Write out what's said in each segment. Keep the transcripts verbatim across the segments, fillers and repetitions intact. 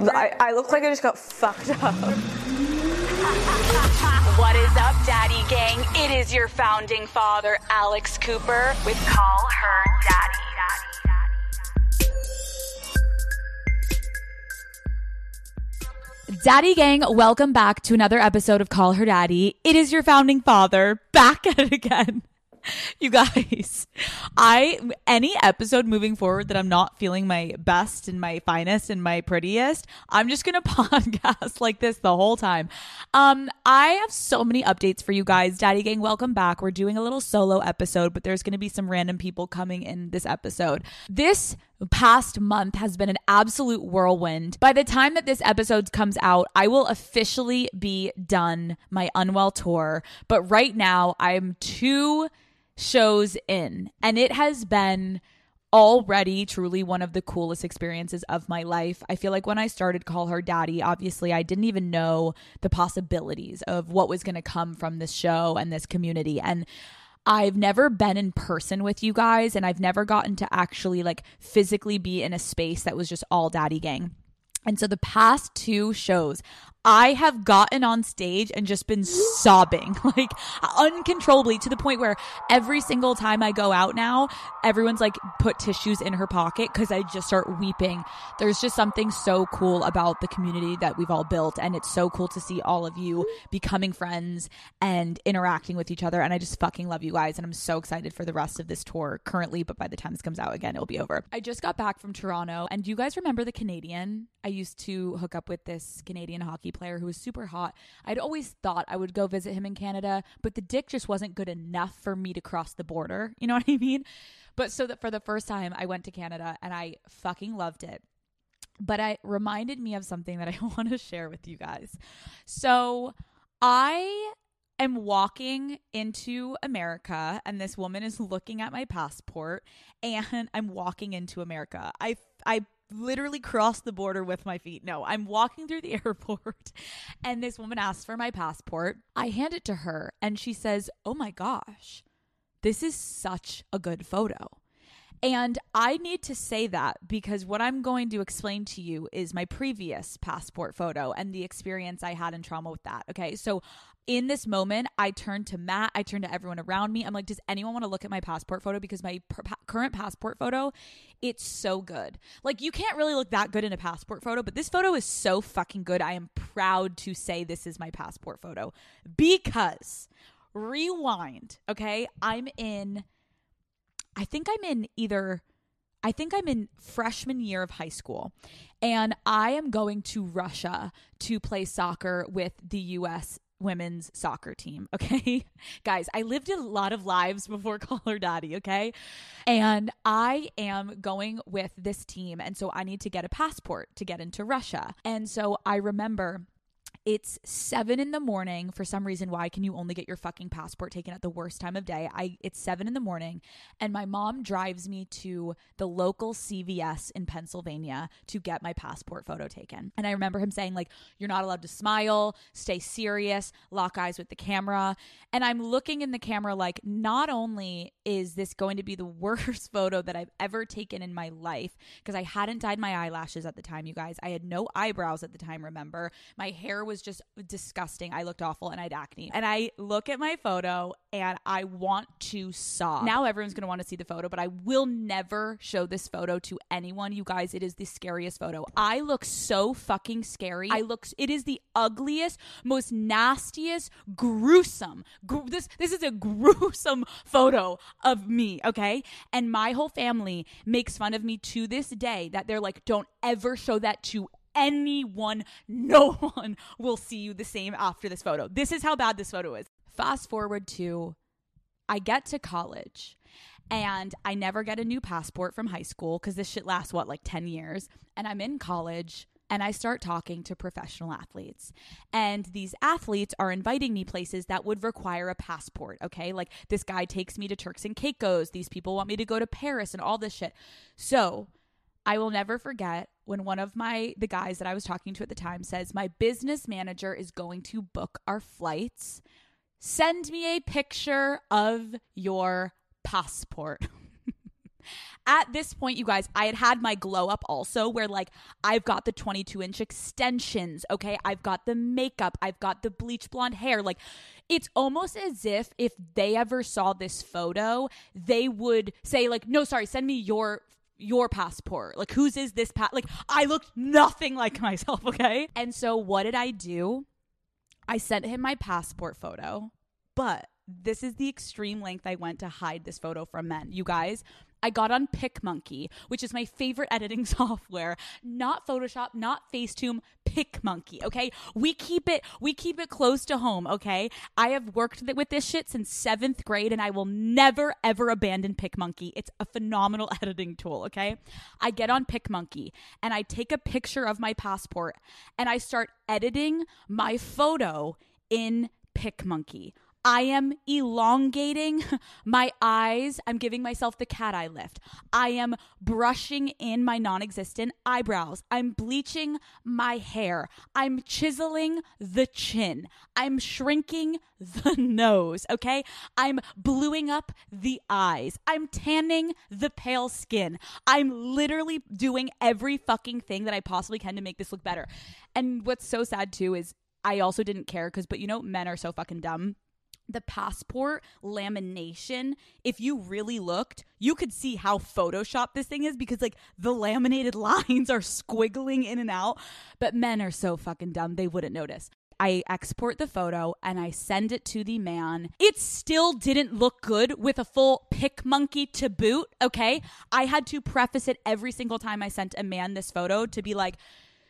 I, I look like I just got fucked up. What is up, Daddy Gang? It is your founding father, Alex Cooper, with Call Her Daddy. Daddy Gang, welcome back to another episode of Call Her Daddy. It is your founding father, back at it again. You guys, I any episode moving forward that I'm not feeling my best and my finest and my prettiest, I'm just gonna podcast like this the whole time. Um, I have so many updates for you guys. Daddy Gang, welcome back. We're doing a little solo episode, but there's gonna be some random people coming in this episode. This past month has been an absolute whirlwind. By the time that this episode comes out, I will officially be done my Unwell tour. But right now, I'm two shows in, and it has been already truly one of the coolest experiences of my life. I feel like when I started Call Her Daddy, obviously I didn't even know the possibilities of what was going to come from this show and this community. And I've never been in person with you guys, and I've never gotten to actually like physically be in a space that was just all Daddy Gang. And so the past two shows, I have gotten on stage and just been sobbing like uncontrollably, to the point where every single time I go out now, everyone's like put tissues in her pocket because I just start weeping. There's just something so cool about the community that we've all built, and it's so cool to see all of you becoming friends and interacting with each other. And I just fucking love you guys, and I'm so excited for the rest of this tour currently, but by the time this comes out again, it'll be over. I just got back from Toronto, and do you guys remember the Canadian? I used to hook up with this Canadian hockey player who was super hot. I'd always thought I would go visit him in Canada, but the dick just wasn't good enough for me to cross the border. You know what I mean? But so that for the first time, I went to Canada and I fucking loved it. But it reminded me of something that I want to share with you guys. So I am walking into America, and this woman is looking at my passport, and I'm walking into America. I, I literally crossed the border with my feet. No, I'm walking through the airport, and this woman asks for my passport. I hand it to her, and she says, "Oh my gosh, this is such a good photo." And I need to say that because what I'm going to explain to you is my previous passport photo and the experience I had in trauma with that. Okay, so in this moment, I turned to Matt, I turned to everyone around me. I'm like, does anyone want to look at my passport photo? Because my per- current passport photo, it's so good. Like, you can't really look that good in a passport photo, but this photo is so fucking good. I am proud to say this is my passport photo because, rewind, okay, I'm in... I think I'm in either, I think I'm in freshman year of high school, and I am going to Russia to play soccer with the U S women's soccer team. Okay, guys, I lived a lot of lives before Call Her Daddy. Okay. And I am going with this team. And so I need to get a passport to get into Russia. And so I remember it's seven in the morning. For some reason, why can you only get your fucking passport taken at the worst time of day? I it's seven in the morning, and my mom drives me to the local C V S in Pennsylvania to get my passport photo taken. And I remember him saying, like, you're not allowed to smile, stay serious, lock eyes with the camera. And I'm looking in the camera like, not only is this going to be the worst photo that I've ever taken in my life, because I hadn't dyed my eyelashes at the time, you guys. I had no eyebrows at the time, remember? My hair was was just disgusting. I looked awful and I had acne. And I look at my photo and I want to sob. Now everyone's going to want to see the photo, but I will never show this photo to anyone. You guys, it is the scariest photo. I look so fucking scary. I look, it is the ugliest, most nastiest, gruesome. Gr- this, this is a gruesome photo of me, okay? And my whole family makes fun of me to this day that they're like, don't ever show that to anyone. No one will see you the same after this photo. This is how bad this photo is. Fast forward to, I get to college and I never get a new passport from high school because this shit lasts, what, like ten years. And I'm in college and I start talking to professional athletes. And these athletes are inviting me places that would require a passport, okay? Like, this guy takes me to Turks and Caicos. These people want me to go to Paris and all this shit. So I will never forget when one of my, the guys that I was talking to at the time says, my business manager is going to book our flights. Send me a picture of your passport. At this point, you guys, I had had my glow up also where like I've got the twenty-two inch extensions, okay? I've got the makeup, I've got the bleach blonde hair. Like it's almost as if if they ever saw this photo, they would say like, no, sorry, send me your your passport. Like whose is this pa-? Like I looked nothing like myself, okay? And so what did I do? I sent him my passport photo, but this is the extreme length I went to hide this photo from men. You guys, I got on PicMonkey, which is my favorite editing software. Not Photoshop, not Facetune, PicMonkey, okay? We keep it we keep it close to home, okay? I have worked with this shit since seventh grade and I will never ever abandon PicMonkey. It's a phenomenal editing tool, okay? I get on PicMonkey and I take a picture of my passport and I start editing my photo in PicMonkey. I am elongating my eyes. I'm giving myself the cat eye lift. I am brushing in my non-existent eyebrows. I'm bleaching my hair. I'm chiseling the chin. I'm shrinking the nose, okay? I'm bluing up the eyes. I'm tanning the pale skin. I'm literally doing every fucking thing that I possibly can to make this look better. And what's so sad too is I also didn't care because, but you know, men are so fucking dumb. The passport lamination, if you really looked, you could see how photoshopped this thing is because like the laminated lines are squiggling in and out. But men are so fucking dumb, they wouldn't notice. I export the photo and I send it to the man. It still didn't look good with a full PicMonkey to boot, okay? I had to preface it every single time I sent a man this photo to be like,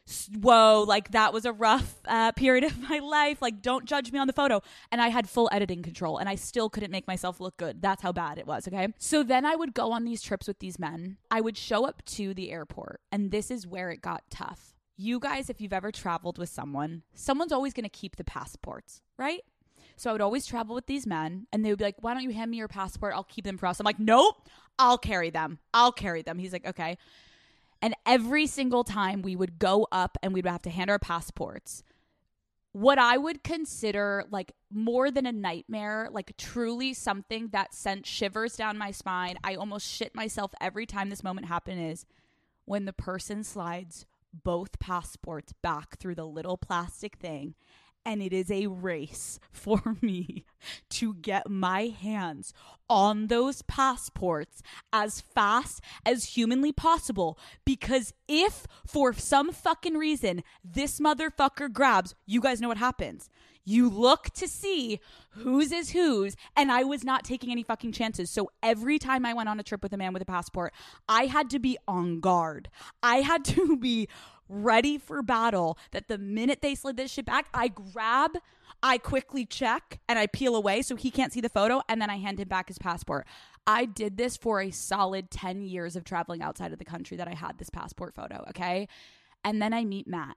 whoa, like that was a rough uh, period of my life. Like, don't judge me on the photo. And I had full editing control and I still couldn't make myself look good. That's how bad it was, okay? So then I would go on these trips with these men. I would show up to the airport and this is where it got tough. You guys, if you've ever traveled with someone, someone's always going to keep the passports, right? So I would always travel with these men and they would be like, why don't you hand me your passport? I'll keep them for us. I'm like, nope, I'll carry them. I'll carry them. He's like, okay. And every single time we would go up and we'd have to hand our passports, what I would consider like more than a nightmare, like truly something that sent shivers down my spine. I almost shit myself every time this moment happened is when the person slides both passports back through the little plastic thing. And it is a race for me to get my hands on those passports as fast as humanly possible. Because if for some fucking reason this motherfucker grabs, you guys know what happens. You look to see whose is whose, and I was not taking any fucking chances. So every time I went on a trip with a man with a passport, I had to be on guard. I had to be ready for battle that the minute they slid this shit back, I grab, I quickly check, and I peel away so he can't see the photo, and then I hand him back his passport. I did this for a solid ten years of traveling outside of the country that I had this passport photo, okay? And then I meet Matt.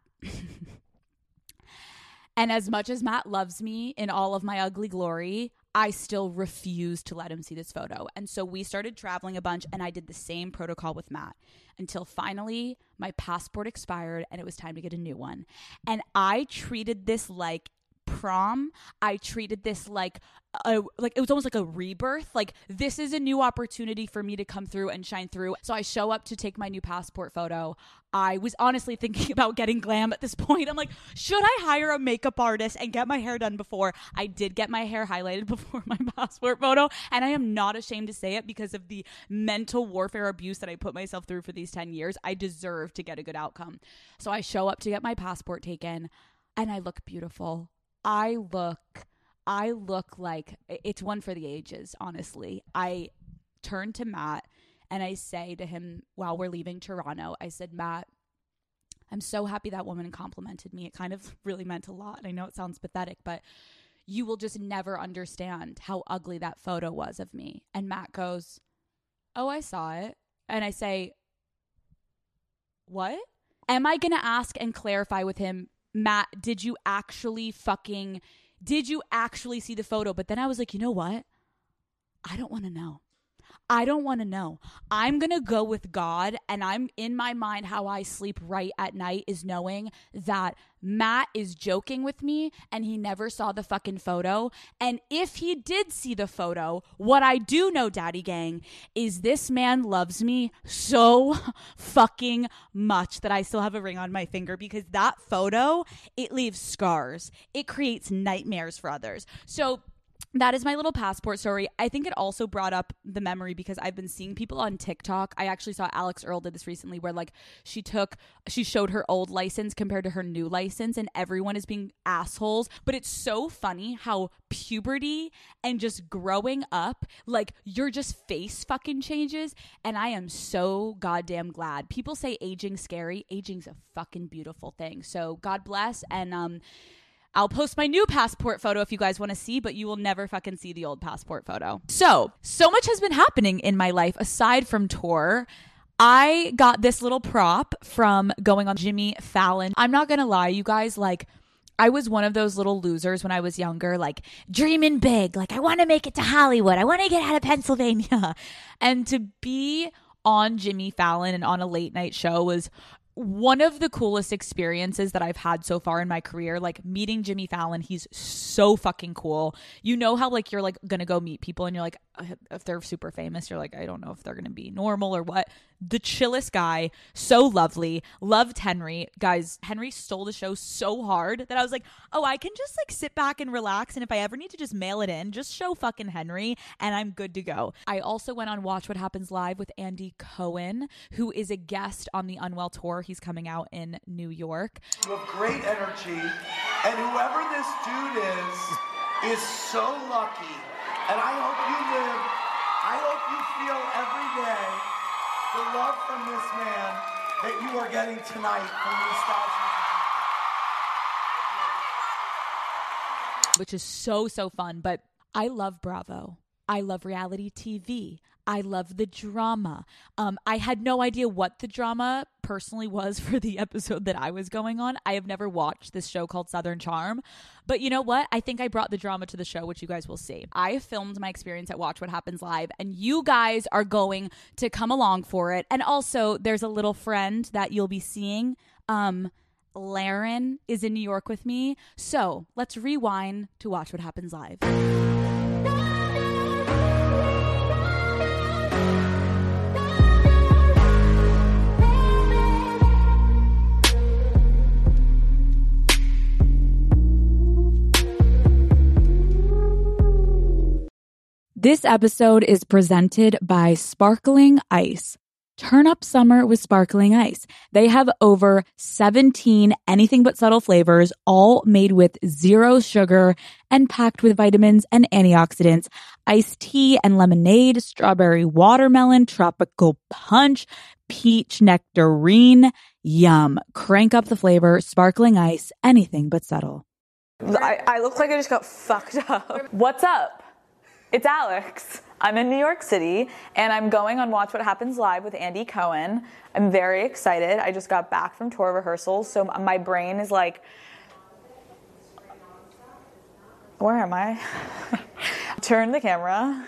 And as much as Matt loves me in all of my ugly glory, I still refuse to let him see this photo. And so we started traveling a bunch and I did the same protocol with Matt until finally my passport expired and it was time to get a new one. And I treated this like prom. I treated this like a, like it was almost like a rebirth. Like this is a new opportunity for me to come through and shine through. So I show up to take my new passport photo. I was honestly thinking about getting glam at this point. I'm like, should I hire a makeup artist and get my hair done before? I did get my hair highlighted before my passport photo. And I am not ashamed to say it because of the mental warfare abuse that I put myself through for these ten years. I deserve to get a good outcome. So I show up to get my passport taken and I look beautiful. I look, I look like it's one for the ages, honestly. I turn to Matt and I say to him while we're leaving Toronto, I said, Matt, I'm so happy that woman complimented me. It kind of really meant a lot. I know it sounds pathetic, but you will just never understand how ugly that photo was of me. And Matt goes, oh, I saw it. And I say, what? Am I going to ask and clarify with him, Matt, did you actually fucking, did you actually see the photo? But then I was like, you know what? I don't want to know. I don't want to know. I'm going to go with God, and I'm in my mind, how I sleep right at night is knowing that Matt is joking with me and he never saw the fucking photo. And if he did see the photo, what I do know, Daddy Gang, is this man loves me so fucking much that I still have a ring on my finger, because that photo, it leaves scars. It creates nightmares for others. So that is my little passport story. I think it also brought up the memory because I've been seeing people on TikTok. I actually saw Alex Earl did this recently where like she took, she showed her old license compared to her new license, and everyone is being assholes. But it's so funny how puberty and just growing up, like your just face fucking changes. And I am so goddamn glad. People say aging's scary. Aging's a fucking beautiful thing. So God bless. And, um, I'll post my new passport photo if you guys want to see, but you will never fucking see the old passport photo. So, so much has been happening in my life aside from tour. I got this little prop from going on Jimmy Fallon. I'm not going to lie, you guys, like, I was one of those little losers when I was younger, like dreaming big, like I want to make it to Hollywood. I want to get out of Pennsylvania. And to be on Jimmy Fallon and on a late night show was one of the coolest experiences that I've had so far in my career. Like meeting Jimmy Fallon, he's so fucking cool. You know how like you're like gonna go meet people and you're like, if they're super famous, you're like, I don't know if they're gonna be normal or what. The chillest guy, so lovely, loved Henry. Guys, Henry stole the show so hard that I was like, oh, I can just like sit back and relax, and if I ever need to just mail it in, just show fucking Henry and I'm good to go. I also went on Watch What Happens Live with Andy Cohen, who is a guest on the Unwell tour. He's coming out in New York. You have great energy, and whoever this dude is, is so lucky. And I hope you live, I hope you feel every day the love from this man that you are getting tonight from these thousands. Which is so, so fun. But I love Bravo. I love reality T V. I love the drama. Um, I had no idea what the drama personally was for the episode that I was going on. I have never watched this show called Southern Charm. But you know what? I think I brought the drama to the show, which you guys will see. I filmed my experience at Watch What Happens Live, and you guys are going to come along for it. And also, there's a little friend that you'll be seeing. Um, Laren is in New York with me. So let's rewind to Watch What Happens Live. This episode is presented by Sparkling Ice. Turn up summer with Sparkling Ice. They have over seventeen anything but subtle flavors, all made with zero sugar and packed with vitamins and antioxidants. Iced tea and lemonade, strawberry watermelon, tropical punch, peach nectarine. Yum. Crank up the flavor. Sparkling Ice, anything but subtle. I, I look like I just got fucked up. What's up? It's Alex. I'm in New York City, and I'm going on Watch What Happens Live with Andy Cohen. I'm very excited. I just got back from tour rehearsals, so my brain is like, where am I? Turn the camera.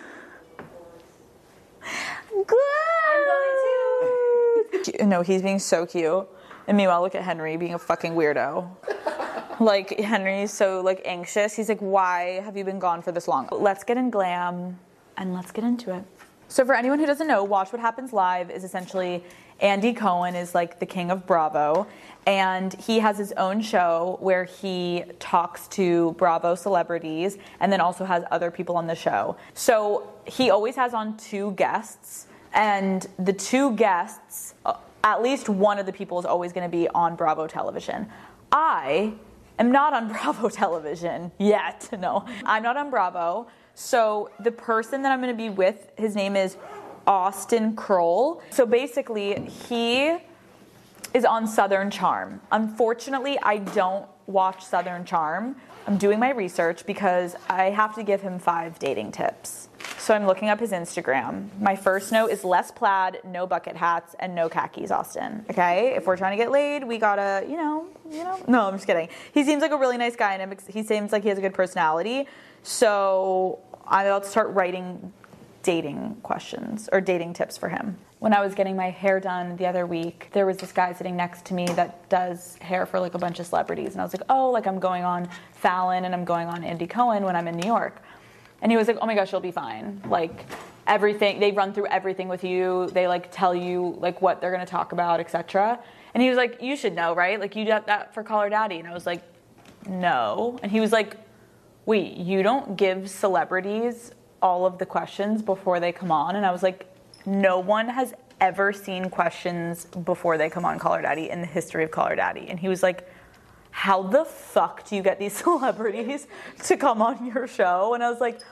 Good. I'm going too. No, he's being so cute. And meanwhile, look at Henry being a fucking weirdo. Like, Henry's so, like, anxious. He's like, why have you been gone for this long? Let's get in glam, and let's get into it. So for anyone who doesn't know, Watch What Happens Live is essentially Andy Cohen is, like, the king of Bravo. And he has his own show where he talks to Bravo celebrities and then also has other people on the show. So he always has on two guests. And the two guests, at least one of the people is always going to be on Bravo television. I... I'm not on Bravo television yet. No, I'm not on Bravo. So the person that I'm going to be with, his name is Austin Kroll. So basically, he is on Southern Charm. Unfortunately, I don't watch Southern Charm. I'm doing my research because I have to give him five dating tips. So I'm looking up his Instagram. My first note is less plaid, no bucket hats, and no khakis, Austin. Okay? If we're trying to get laid, we gotta, you know, you know. No, I'm just kidding. He seems like a really nice guy, and he seems like he has a good personality. So I'm about to start writing dating questions or dating tips for him. When I was getting my hair done the other week, there was this guy sitting next to me that does hair for like a bunch of celebrities. And I was like, oh, like I'm going on Fallon and I'm going on Andy Cohen when I'm in New York. And he was like, oh my gosh, you'll be fine. Like everything, they run through everything with you. They like tell you like what they're going to talk about, et cetera. And he was like, you should know, right? Like you did that for Call Her Daddy. And I was like, no. And he was like, wait, you don't give celebrities all of the questions before they come on? And I was like, no one has ever seen questions before they come on Call Her Daddy in the history of Call Her Daddy. And he was like, how the fuck do you get these celebrities to come on your show? And I was like,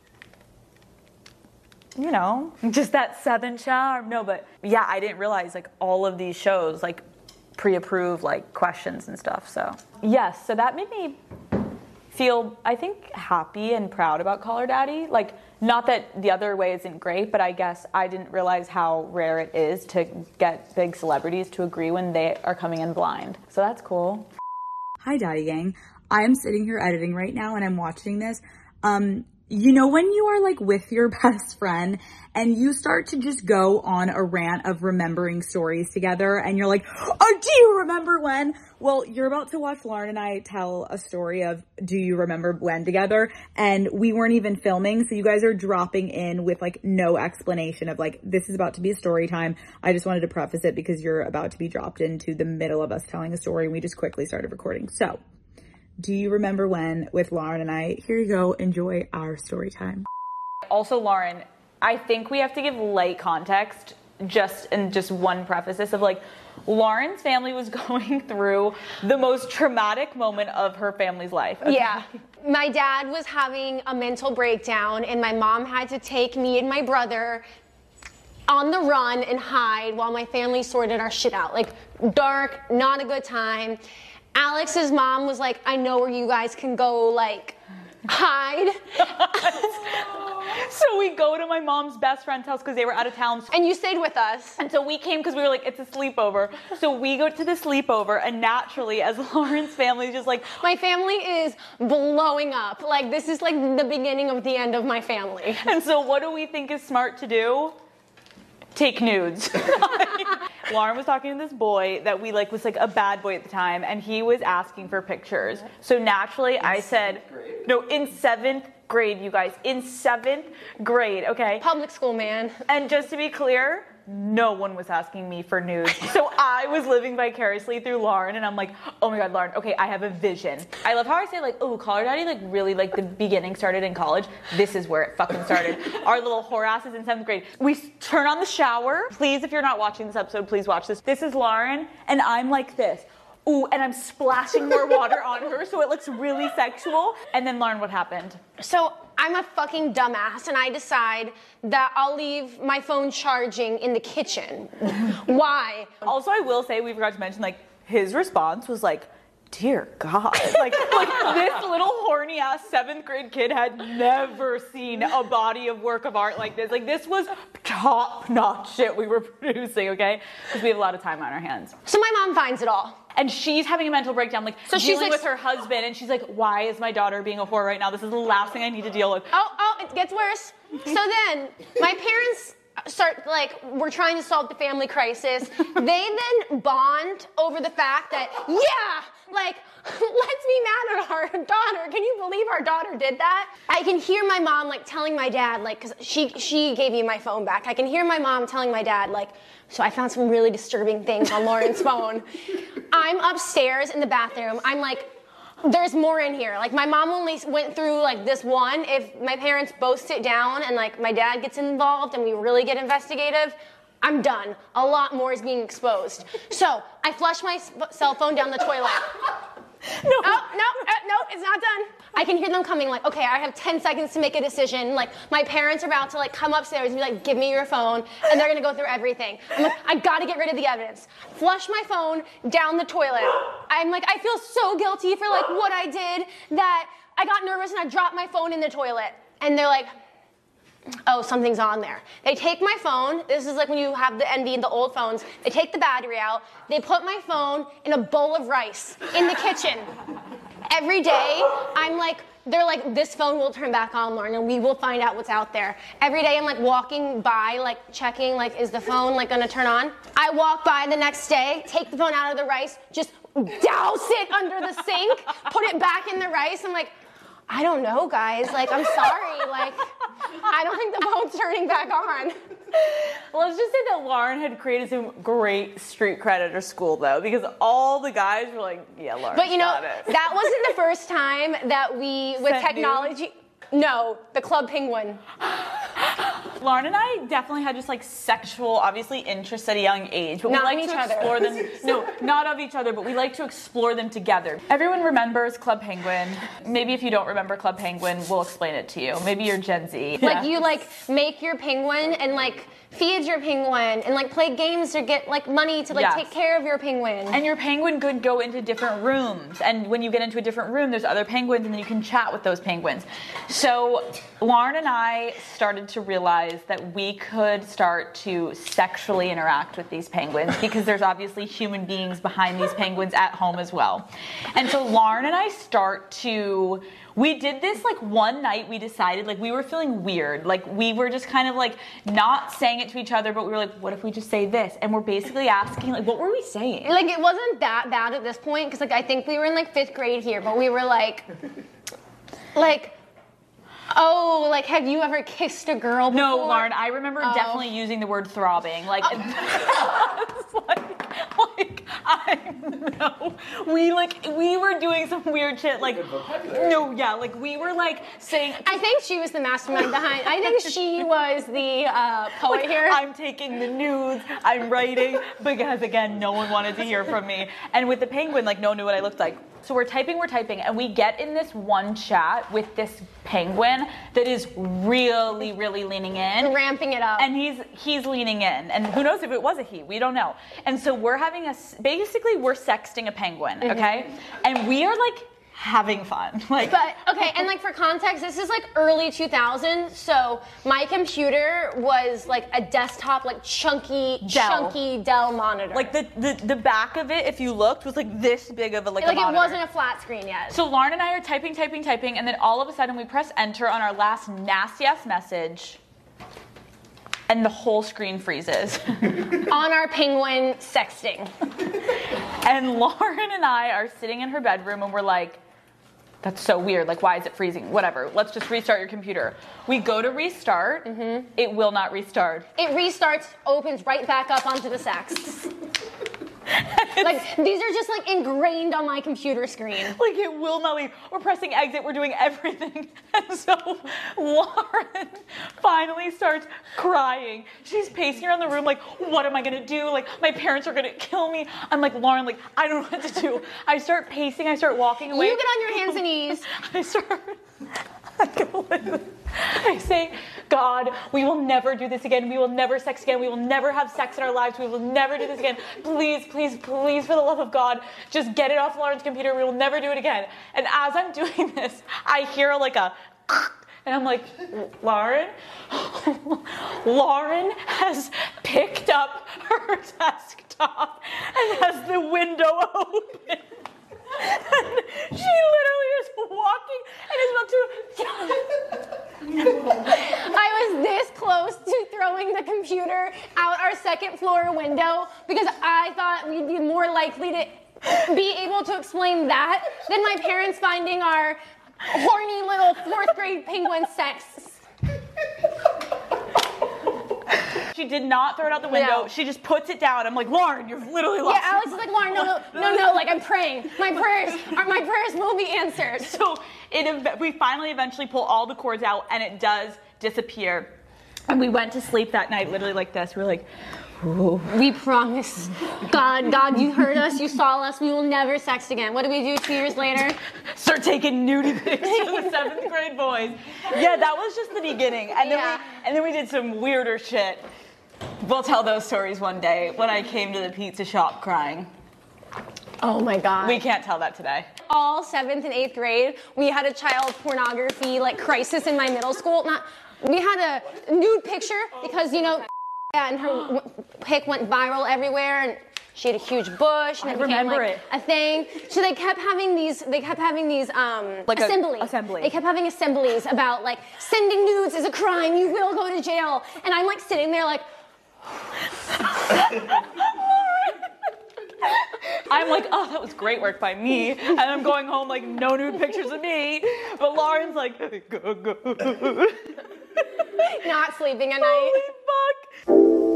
you know, just that Southern charm. No, but yeah, I didn't realize like all of these shows like pre-approve like questions and stuff. So yes, so that made me feel, I think, happy and proud about Call Her Daddy. Like, not that the other way isn't great, but I guess I didn't realize how rare it is to get big celebrities to agree when they are coming in blind. So that's cool. Hi, Daddy Gang. I am sitting here editing right now and I'm watching this. Um, you know when you are like with your best friend and you start to just go on a rant of remembering stories together and you're like, oh, do you remember when? Well, you're about to watch Lauren and I tell a story of do you remember when together, and we weren't even filming, so you guys are dropping in with like no explanation of like, this is about to be a story time. I just wanted to preface it because you're about to be dropped into the middle of us telling a story and we just quickly started recording. So, do you remember when with Lauren and I? Here you go, enjoy our story time. Also, Lauren, I think we have to give light context just and just one preface this of like, Lauren's family was going through the most traumatic moment of her family's life. Okay? Yeah. My dad was having a mental breakdown and my mom had to take me and my brother on the run and hide while my family sorted our shit out. Like, dark, not a good time. Alex's mom was like, I know where you guys can go, like, hide. So we go to my mom's best friend's house because they were out of town. And you stayed with us. And so we came because we were like, it's a sleepover. So we go to the sleepover, and naturally, as Lauren's family is just like... My family is blowing up. Like, this is like the beginning of the end of my family. And so what do we think is smart to do? Take nudes. Lauren was talking to this boy that we like was like a bad boy at the time, and he was asking for pictures. So naturally, in I said, grade? no, in seventh grade, you guys, in seventh grade, okay? Public school, man. And just to be clear, no one was asking me for nudes. So I was living vicariously through Lauren, and I'm like, oh my God, Lauren, okay, I have a vision. I love how I say like, oh, Call Her Daddy, like really like the beginning started in college. This is where it fucking started. Our little whore asses in seventh grade. We turn on the shower. Please, if you're not watching this episode, please watch this. This is Lauren, and I'm like this. Ooh, and I'm splashing more water on her so it looks really sexual. And then Lauren, what happened? So I'm a fucking dumbass and I decide that I'll leave my phone charging in the kitchen. Why? Also, I will say, we forgot to mention, like, his response was like, dear God. Like, like this little horny ass seventh grade kid had never seen a body of work of art like this. Like, this was top notch shit we were producing, okay? Because we have a lot of time on our hands. So my mom finds it all. And she's having a mental breakdown, like, so she's dealing like, with her husband, and she's like, why is my daughter being a whore right now? This is the last thing I need to deal with. Oh, oh, it gets worse. So then, my parents start, like, we're trying to solve the family crisis. They then bond over the fact that, yeah, like, let's be mad at our daughter. Can you believe our daughter did that? I can hear my mom, like, telling my dad, like, because she, she gave me my phone back. I can hear my mom telling my dad, like, so I found some really disturbing things on Lauren's phone. I'm upstairs in the bathroom. I'm like, there's more in here. Like, my mom only went through, like, this one. If my parents both sit down and, like, my dad gets involved and we really get investigative, I'm done. A lot more is being exposed. So I flush my cell phone down the toilet. No. Oh, no, uh, no, it's not done. I can hear them coming like, okay, I have ten seconds to make a decision. Like, my parents are about to like come upstairs and be like, give me your phone, and they're gonna go through everything. I'm like, I gotta get rid of the evidence. Flush my phone down the toilet. I'm like, I feel so guilty for like what I did that I got nervous and I dropped my phone in the toilet. And they're like, oh, something's on there. They take my phone. This is like when you have the N D, the old phones. They take the battery out. They put my phone in a bowl of rice in the kitchen. every day I'm like, they're like, this phone will turn back on, Lauren, and we will find out what's out there. Every day I'm like walking by, like checking, like, is the phone like gonna turn on? I walk by the next day, take the phone out of the rice, just douse it under the sink, put it back in the rice. I'm like, I don't know, guys. Like, I'm sorry. Like, I don't think the phone's turning back on. Let's just say that Lauren had created some great street cred at her school, though, because all the guys were like, yeah, Lauren But you know, got it. that wasn't the first time that we, with Sent technology, nudes? no, the Club Penguin. Lauren and I definitely had just like sexual, obviously, interests at a young age, but Not we like in to each other. explore them. No, not of each other, but we like to explore them together. Everyone remembers Club Penguin. Maybe if you don't remember Club Penguin, we'll explain it to you. Maybe you're Gen Z. Like, Yeah. you, like, make your penguin and, like, feed your penguin and, like, play games to get, like, money to, like, Yes. take care of your penguin. And your penguin could go into different rooms. And when you get into a different room, there's other penguins, and then you can chat with those penguins. So Lauren and I started to realize that we could start to sexually interact with these penguins because there's obviously human beings behind these penguins at home as well. And so Lauren and I start to... We did this like one night. We decided like we were feeling weird. Like we were just kind of like not saying it to each other, but we were like, what if we just say this? And we're basically asking like, what were we saying? Like, it wasn't that bad at this point, because, like, I think we were in, like, fifth grade here, but we were like, like, oh, like, have you ever kissed a girl before? No, Lauren, I remember Oh. definitely using the word throbbing. Like, it's like, like, I know. We, like, we were doing some weird shit. Like, no, yeah, like, we were, like, saying... I think she was the mastermind behind. I think she was the uh, poet here. I'm taking the nudes, I'm writing, because, again, no one wanted to hear from me. And with the penguin, like, no one knew what I looked like. So we're typing, we're typing, and we get in this one chat with this penguin that is really, really leaning in. Ramping it up. And he's he's leaning in. And who knows if it was a he, we don't know. And so we're having a, basically we're sexting a penguin, okay? And we are like having fun. Like, But, okay, and like for context, this is like early two thousands, so my computer was like a desktop, like chunky, Dell. chunky Dell monitor. like the, the, the back of it, if you looked, was like this big of a, like, like a it monitor. wasn't a flat screen yet. So Lauren and I are typing, typing, typing, and then all of a sudden we press enter on our last nasty-ass message, and the whole screen freezes. On our penguin sexting. And Lauren and I are sitting in her bedroom, and we're like, that's so weird. Like, why is it freezing? Whatever. Let's just restart your computer. We go to restart. Mm-hmm. It will not restart. It restarts, opens right back up onto the sex. Like, these are just like ingrained on my computer screen. Like, it will not leave. We're pressing exit. We're doing everything. And so Lauren finally starts crying. She's pacing around the room like, what am I going to do? Like, my parents are going to kill me. I'm like, Lauren, like, I don't know what to do. I start pacing. I start walking away. You get on your hands and knees. I start... I go in. I say, God, we will never do this again. We will never sex again. We will never have sex in our lives. We will never do this again. Please, please, please, for the love of God, just get it off Lauren's computer. We will never do it again. And as I'm doing this, I hear like a, and I'm like, Lauren, Lauren has picked up her desktop and has the window open. And she literally is walking and is about to. I was this close to throwing the computer out our second floor window because I thought we'd be more likely to be able to explain that than my parents finding our horny little fourth grade penguin sex. She did not throw it out the window. No. She just puts it down. I'm like, Lauren, you've literally lost. Yeah, Alex is like, Lauren, no, no, no, no, like I'm praying. My prayers are my prayers will be answered. So it ev- we finally eventually pull all the cords out, and it does disappear. And we went to sleep that night literally like this. We were like, ooh. We promise. God, God, you heard us, you saw us, we will never sex again. What do we do two years later? Start taking nudie pics to the seventh grade boys. Yeah, that was just the beginning. And then Yeah. we and then we did some weirder shit. We'll tell those stories one day when I came to the pizza shop crying. Oh my God. We can't tell that today. All seventh and eighth grade, we had a child pornography like crisis in my middle school. Not, we had a nude picture because, you know, and her w- pic went viral everywhere, and she had a huge bush, and I it became remember like it. a thing. So they kept having these. They kept having these um, Like a assemblies. assembly. They kept having assemblies about like sending nudes is a crime. You will go to jail. And I'm like sitting there like. I'm like, oh, that was great work by me. And I'm going home like, no nude pictures of me. But Lauren's like, go, go. Not sleeping at Holy night. fuck.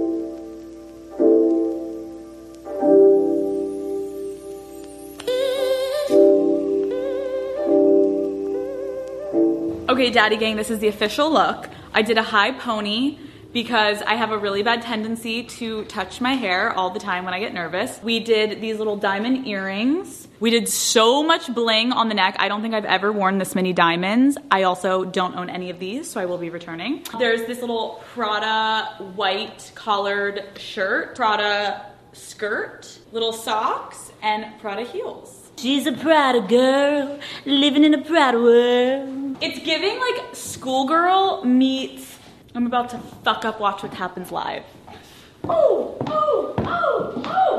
Okay, Daddy Gang, this is the official look. I did a high pony because I have a really bad tendency to touch my hair all the time when I get nervous. We did these little diamond earrings. We did so much bling on the neck. I don't think I've ever worn this many diamonds. I also don't own any of these, so I will be returning. There's this little Prada white collared shirt, Prada skirt, little socks, and Prada heels. She's a Prada girl, living in a Prada world. It's giving like schoolgirl meets I'm about to fuck up Watch What Happens Live. Oh, oh, oh,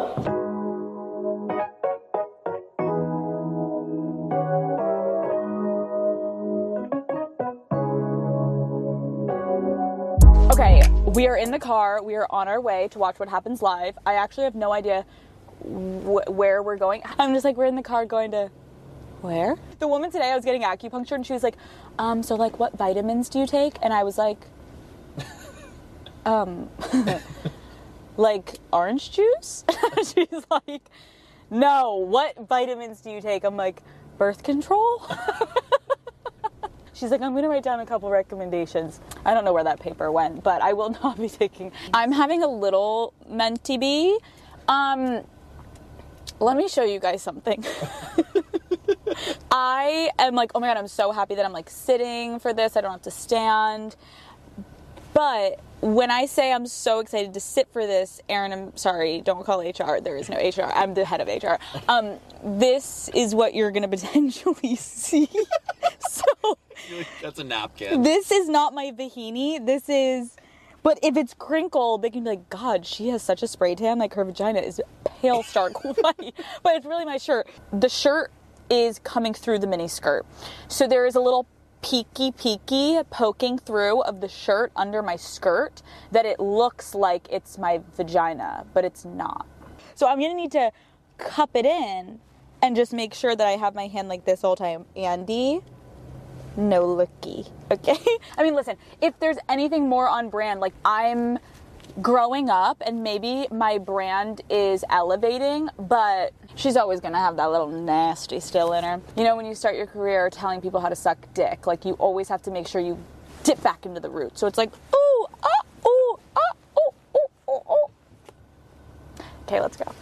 oh. Okay, we are in the car. We are on our way to Watch What Happens Live. I actually have no idea wh- where we're going. I'm just like, we're in the car going to... Where? The woman today, I was getting acupuncture, and she was like, um, so like, what vitamins do you take? And I was like... Um, like orange juice? She's like, no, what vitamins do you take? I'm like, birth control? She's like, I'm gonna write down a couple recommendations. I don't know where that paper went, but I will not be taking. I'm having a little mentee bee. Um, let me show you guys something. I am like, oh my God, I'm so happy that I'm like sitting for this. I don't have to stand. But when I say I'm so excited to sit for this, Aaron, I'm sorry, don't call H R. There is no H R. I'm the head of H R. Um, this is what you're going to potentially see. So that's a napkin. This is not my vagina. This is, but if it's crinkled, they can be like, God, she has such a spray tan. Like her vagina is pale stark white. But it's really my shirt. The shirt is coming through the mini skirt. So there is a little peeky peeky poking through of the shirt under my skirt that it looks like it's my vagina, but it's not. So I'm gonna need to cup it in and just make sure that I have my hand like this all the time. Andy, no looky, okay? I mean, listen, if there's anything more on brand, like I'm growing up and maybe my brand is elevating, but she's always gonna have that little nasty still in her. You know, when you start your career telling people how to suck dick, like you always have to make sure you dip back into the root. So it's like, ooh, ah, ooh, ah, ooh, ooh, ooh, ooh. Okay, let's go.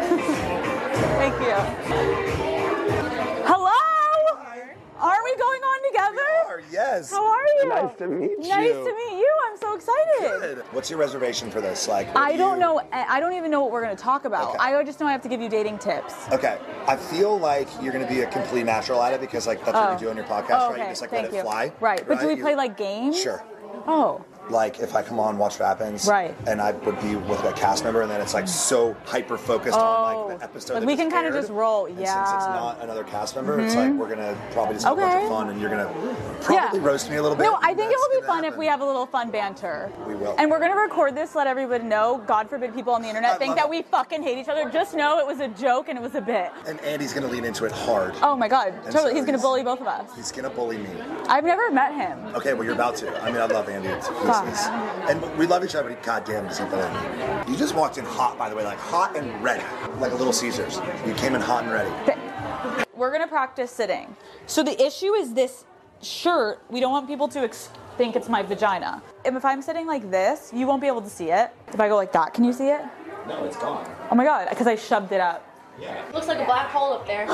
Thank you. Hello? Are we going on together? Are, yes. How are you? Nice to meet you. Nice to meet you. I'm so excited. Good. What's your reservation for this? Like, what I do don't you- know. I don't even know what we're going to talk about. Okay. I just know I have to give you dating tips. Okay, I feel like you're going to be a complete natural at it because like that's what Oh. you do on your podcast, Oh, right? okay. You just like Thank let you. it fly. Right. But do we You- play like games? Sure. Oh. Like if I come on, Watch What Happens, Right. and I would be with a cast member, and then it's like so hyper focused on like the episode. Like, that we just can kinda aired. just roll, And yeah. since it's not another cast member, it's like we're gonna probably just have a bunch Okay. of fun, and you're gonna probably roast me a little bit. No, I and think it that's will be gonna fun if happen. we have a little fun banter. We will. And we're going to record this, let everybody know. God forbid people on the internet I think love that it. we fucking hate each other. Just know it was a joke and it was a bit. And Andy's gonna lean into it hard. Oh my God. And Totally. so He's going to he's- bully both of us. He's gonna bully me. I've never met him. Okay, well, you're about to. I mean, I love Andy. He's, God. he's, and we love each other, but goddamn, does he bully me. You just walked in hot, by the way, like hot and ready, like a Little Caesars. You came in hot and ready. We're going to practice sitting. So the issue is this shirt. We don't want people to ex- think it's my vagina. If, if I'm sitting like this, you won't be able to see it. If I go like that, can you see it? No, it's gone. Oh my God, because I shoved it up. Looks like a black hole up there.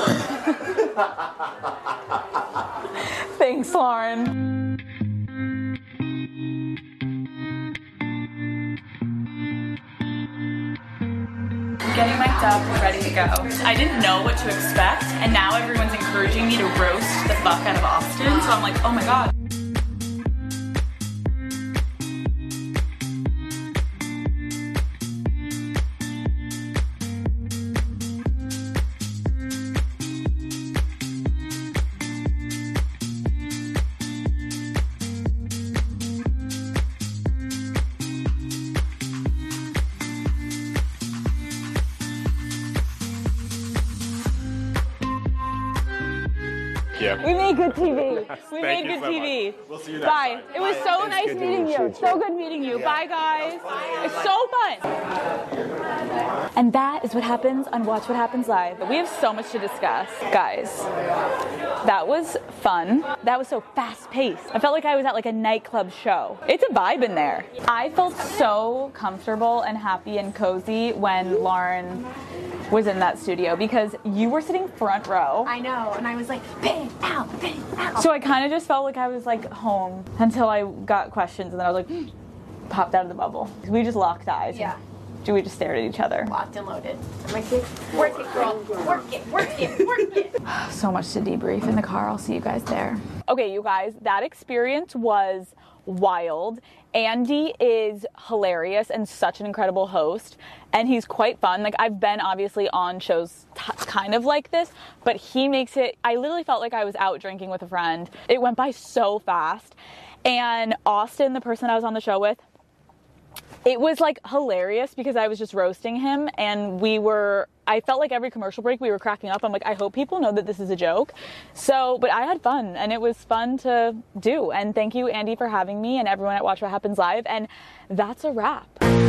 Thanks, Lauren. Getting mic'd up, ready to go. I didn't know what to expect, and now everyone's encouraging me to roast the fuck out of Austin, so I'm like, oh my God. you. We made good T V. We Thank made you good so T V. much. We'll see you next Bye. time. It was Bye. so It's nice good to meeting meet you. you. So good meeting you. Bye, guys. It's so fun. And that is what happens on Watch What Happens Live. We have so much to discuss. Guys, that was fun. That was so fast-paced. I felt like I was at like a nightclub show. It's a vibe in there. I felt so comfortable and happy and cozy when Lauren was in that studio because you were sitting front row. I know, and I was like, pin out, pin out. So I kind of just felt like I was like home until I got questions, and then I was like, popped out of the bubble. We just locked eyes. Yeah. We just stared at each other. Locked and loaded. I'm like, work it, girl. Work it, work it, work it. So much to debrief in the car. I'll see you guys there. Okay, you guys, that experience was wild. Andy is hilarious and such an incredible host, and he's quite fun. Like, I've been obviously on shows t- kind of like this, but he makes it, I literally felt like I was out drinking with a friend. It went by so fast. And Austin, the person I was on the show with, it was like hilarious because I was just roasting him, and we were, I felt like every commercial break we were cracking up. I'm like, I hope people know that this is a joke. So, but I had fun, and it was fun to do. And thank you, Andy, for having me, and everyone at Watch What Happens Live. And that's a wrap.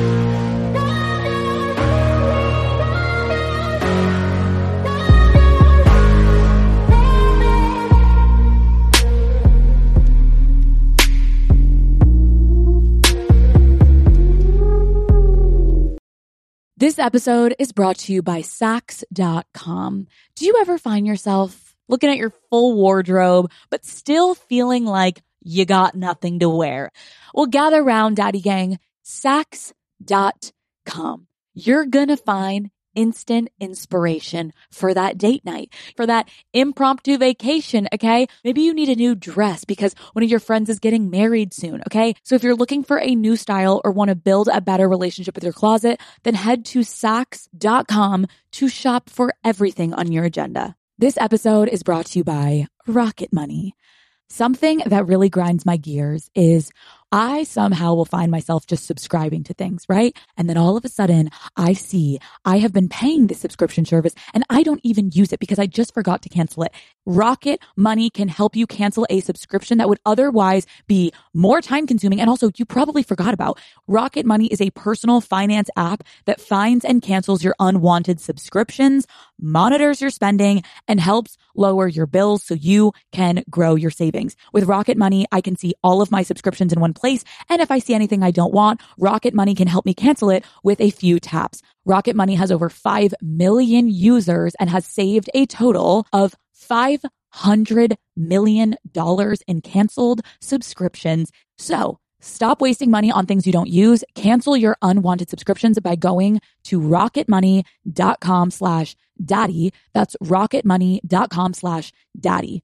This episode is brought to you by Saks dot com. Do you ever find yourself looking at your full wardrobe, but still feeling like you got nothing to wear? Well, gather round, Daddy Gang. Saks dot com. You're gonna find instant inspiration for that date night, for that impromptu vacation, okay? Maybe you need a new dress because one of your friends is getting married soon, okay? So if you're looking for a new style or want to build a better relationship with your closet, then head to Saks dot com to shop for everything on your agenda. This episode is brought to you by Rocket Money. Something that really grinds my gears is I somehow will find myself just subscribing to things, right? And then all of a sudden I see I have been paying this subscription service and I don't even use it because I just forgot to cancel it. Rocket Money can help you cancel a subscription that would otherwise be more time consuming and also you probably forgot about. Rocket Money is a personal finance app that finds and cancels your unwanted subscriptions, monitors your spending, and helps lower your bills so you can grow your savings. With Rocket Money, I can see all of my subscriptions in one place, and if I see anything I don't want, Rocket Money can help me cancel it with a few taps. Rocket Money has over five million users and has saved a total of five hundred million dollars in canceled subscriptions. So stop wasting money on things you don't use. Cancel your unwanted subscriptions by going to rocketmoney.com slash daddy. That's rocketmoney.com slash daddy.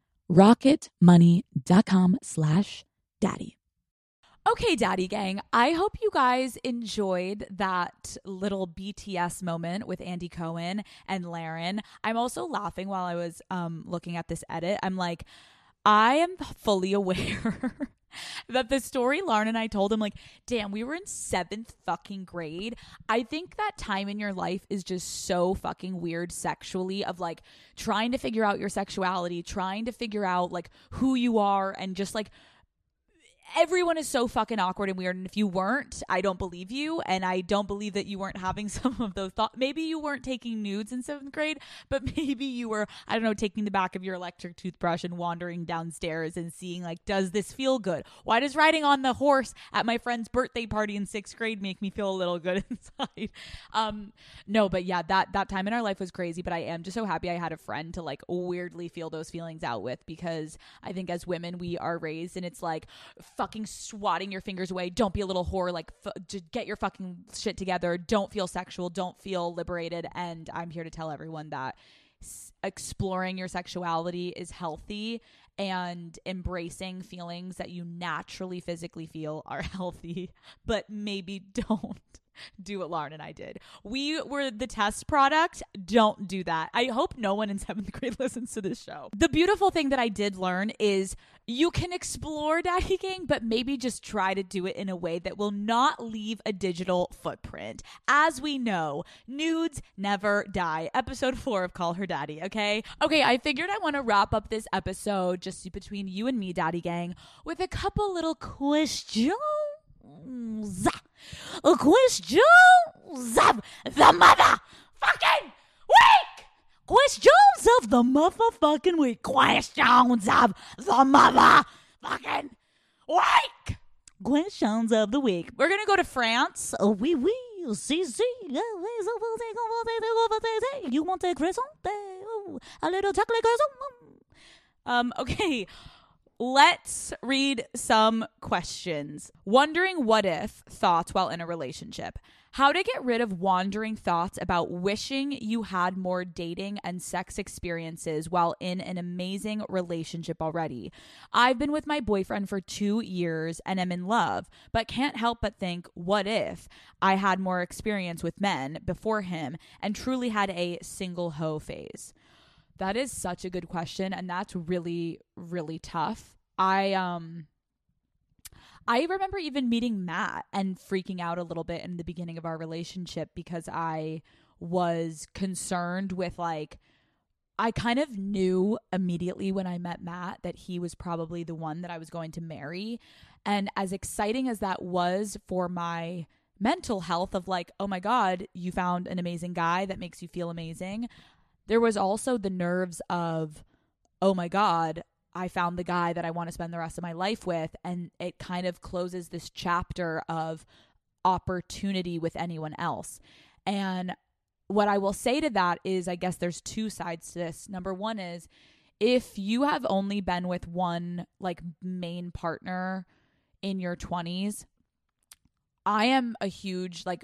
rocketmoney.com slash daddy. Okay, Daddy Gang, I hope you guys enjoyed that little B T S moment with Andy Cohen and Lauren. I'm also laughing while I was um, looking at this edit. I'm like, I am fully aware that the story Lauren and I told him, like, damn, we were in seventh fucking grade. I think that time in your life is just so fucking weird sexually, of like trying to figure out your sexuality, trying to figure out like who you are, and just like everyone is so fucking awkward and weird. And if you weren't, I don't believe you. And I don't believe that you weren't having some of those thoughts. Maybe you weren't taking nudes in seventh grade, but maybe you were, I don't know, taking the back of your electric toothbrush and wandering downstairs and seeing like, does this feel good? Why does riding on the horse at my friend's birthday party in sixth grade make me feel a little good inside? Um, no, but yeah, that, that time in our life was crazy, but I am just so happy I had a friend to like weirdly feel those feelings out with, because I think as women, we are raised and it's like, fucking swatting your fingers away. Don't be a little whore. Like, f- just get your fucking shit together. Don't feel sexual. Don't feel liberated. And I'm here to tell everyone that s- exploring your sexuality is healthy, and embracing feelings that you naturally physically feel are healthy, but maybe don't do what Lauren and I did. We were the test product. Don't do that. I hope no one in seventh grade listens to this show. The beautiful thing that I did learn is you can explore Daddy Gang, but maybe just try to do it in a way that will not leave a digital footprint. As we know, nudes never die. Episode four of Call Her Daddy, okay? Okay, I figured I want to wrap up this episode just between you and me, Daddy Gang, with a couple little questions. Questions of the motherfucking week. Questions of the motherfucking week. Questions of the motherfucking week. Questions of the week. We're gonna go to France. Oh, oui, oui. Si, si. You want a croissant? A little chocolate croissant? Um. Okay. Let's read some questions. Wondering what if thoughts while in a relationship. How to get rid of wandering thoughts about wishing you had more dating and sex experiences while in an amazing relationship already. I've been with my boyfriend for two years and am in love, but can't help but think, what if I had more experience with men before him and truly had a single hoe phase? That is such a good question, and that's really, really tough. I um I remember even meeting Matt and freaking out a little bit in the beginning of our relationship because I was concerned with, like, I kind of knew immediately when I met Matt that he was probably the one that I was going to marry. And as exciting as that was for my mental health of like, oh my God, you found an amazing guy that makes you feel amazing, there was also the nerves of, oh my God, I found the guy that I want to spend the rest of my life with. And it kind of closes this chapter of opportunity with anyone else. And what I will say to that is, I guess there's two sides to this. Number one is, if you have only been with one like main partner in your twenties, I am a huge like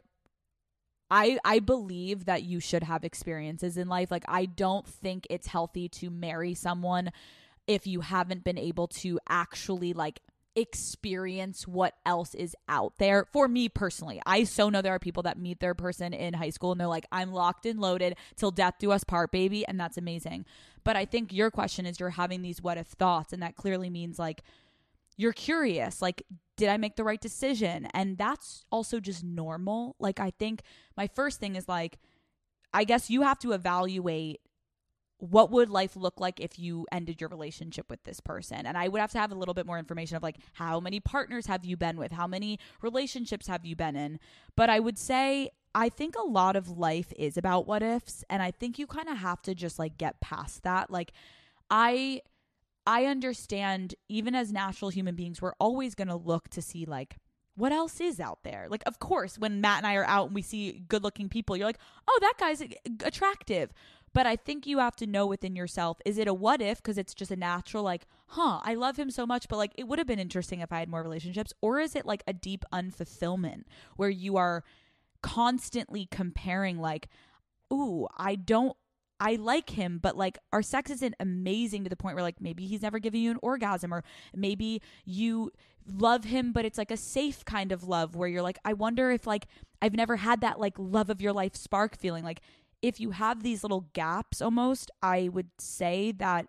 I I believe that you should have experiences in life. Like, I don't think it's healthy to marry someone if you haven't been able to actually like experience what else is out there. For me personally, I so know there are people that meet their person in high school and they're like, I'm locked and loaded till death do us part, baby. And that's amazing. But I think your question is, you're having these what if thoughts, and that clearly means like you're curious, like, did I make the right decision? And that's also just normal. Like, I think my first thing is like, I guess you have to evaluate what would life look like if you ended your relationship with this person. And I would have to have a little bit more information of like, how many partners have you been with? How many relationships have you been in? But I would say, I think a lot of life is about what ifs. And I think you kind of have to just like get past that. Like, I... I understand, even as natural human beings, we're always going to look to see like, what else is out there? Like, of course, when Matt and I are out and we see good looking people, you're like, oh, that guy's attractive. But I think you have to know within yourself, is it a what if? Because it's just a natural like, huh, I love him so much, but like, it would have been interesting if I had more relationships. Or is it like a deep unfulfillment where you are constantly comparing like, ooh, I don't, I like him, but like our sex isn't amazing to the point where like maybe he's never giving you an orgasm, or maybe you love him, but it's like a safe kind of love where you're like, I wonder if like I've never had that like love of your life spark feeling. Like, if you have these little gaps almost, I would say that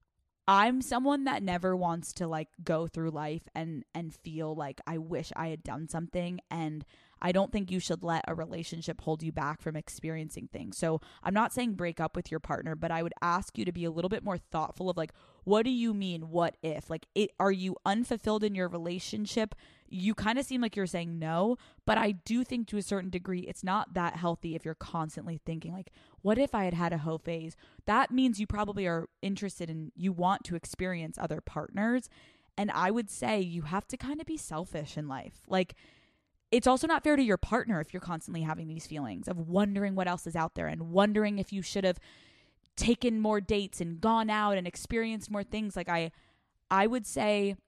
I'm someone that never wants to like go through life and and feel like I wish I had done something. And I don't think you should let a relationship hold you back from experiencing things. So I'm not saying break up with your partner, but I would ask you to be a little bit more thoughtful of like, what do you mean, what if? Like, it, are you unfulfilled in your relationship? You kind of seem like you're saying no, but I do think to a certain degree, it's not that healthy if you're constantly thinking like, what if I had had a hoe phase? That means you probably are interested in, you want to experience other partners. And I would say you have to kind of be selfish in life. Like, it's also not fair to your partner if you're constantly having these feelings of wondering what else is out there and wondering if you should have taken more dates and gone out and experienced more things. Like, I, I would say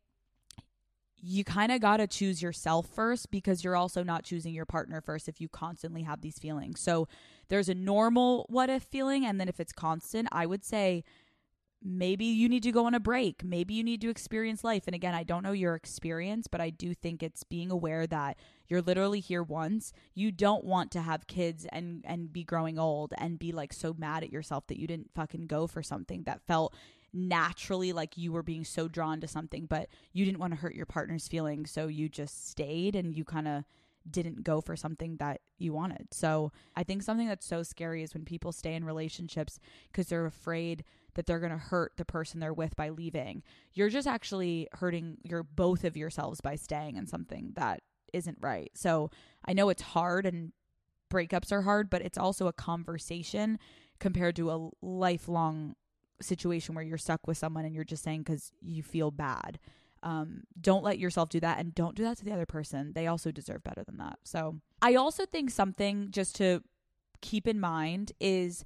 you kind of got to choose yourself first, because you're also not choosing your partner first if you constantly have these feelings. So there's a normal what if feeling. And then if it's constant, I would say maybe you need to go on a break. Maybe you need to experience life. And again, I don't know your experience, but I do think it's being aware that you're literally here once. You don't want to have kids and, and be growing old and be like so mad at yourself that you didn't fucking go for something that felt naturally like you were being so drawn to something, but you didn't want to hurt your partner's feelings. So you just stayed and you kind of didn't go for something that you wanted. So I think something that's so scary is when people stay in relationships because they're afraid that they're going to hurt the person they're with by leaving. You're just actually hurting your both of yourselves by staying in something that isn't right. So I know it's hard and breakups are hard, but it's also a conversation compared to a lifelong situation where you're stuck with someone and you're just saying because you feel bad. Um, don't let yourself do that, and don't do that to the other person. They also deserve better than that. So I also think something just to keep in mind is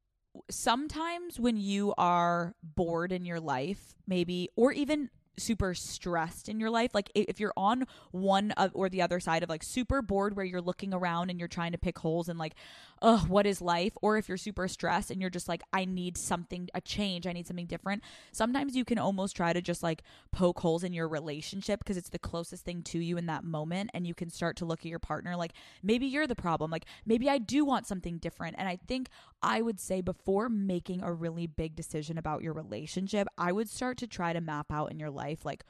sometimes when you are bored in your life, maybe, or even super stressed in your life, like if you're on one of, or the other side of like super bored where you're looking around and you're trying to pick holes and like, oh, what is life? Or if you're super stressed and you're just like, I need something, a change, I need something different. Sometimes you can almost try to just like poke holes in your relationship because it's the closest thing to you in that moment. And you can start to look at your partner like, maybe you're the problem. Like maybe I do want something different. And I think I would say before making a really big decision about your relationship, I would start to try to map out in your life like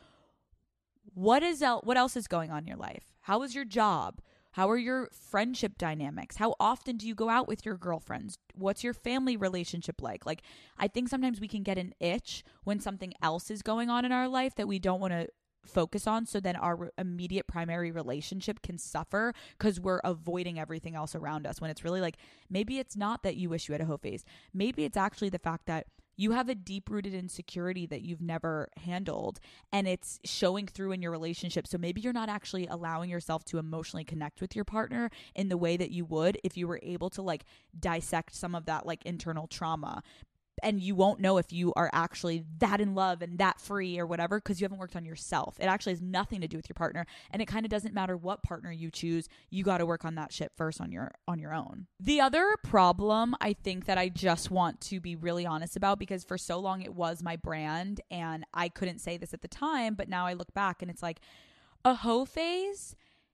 what is el- what else is going on in your life? How is your job? How are your friendship dynamics? How often do you go out with your girlfriends? What's your family relationship like? Like I think sometimes we can get an itch when something else is going on in our life that we don't want to focus on, so then our immediate primary relationship can suffer because we're avoiding everything else around us, when it's really like maybe it's not that you wish you had a hoe phase. Maybe it's actually the fact that you have a deep-rooted insecurity that you've never handled, and it's showing through in your relationship. So maybe you're not actually allowing yourself to emotionally connect with your partner in the way that you would if you were able to like dissect some of that like internal trauma. And you won't know if you are actually that in love and that free or whatever because you haven't worked on yourself. It actually has nothing to do with your partner, and it kind of doesn't matter what partner you choose. You got to work on that shit first on your on your own. The other problem I think that I just want to be really honest about, because for so long it was my brand and I couldn't say this at the time, but now I look back and it's like a hoe phase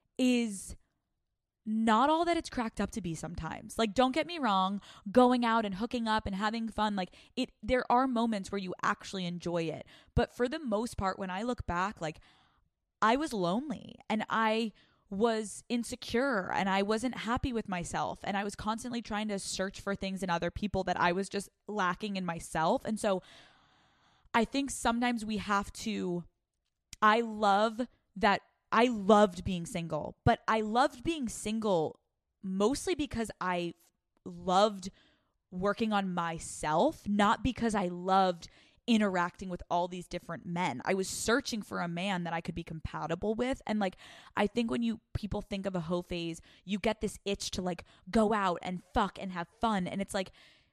is not all that it's cracked up to be sometimes. Like, don't get me wrong, going out and hooking up and having fun, like it, there are moments where you actually enjoy it. But for the most part, when I look back, like I was lonely and I was insecure and I wasn't happy with myself. And I was constantly trying to search for things in other people that I was just lacking in myself. And so I think sometimes we have to, I love that I loved being single, but I loved being single mostly because I loved working on myself, not because I loved interacting with all these different men. I was searching for a man that I could be compatible with. And like, I think when you people think of a hoe phase, you get this itch to like go out and fuck and have fun. And it's like,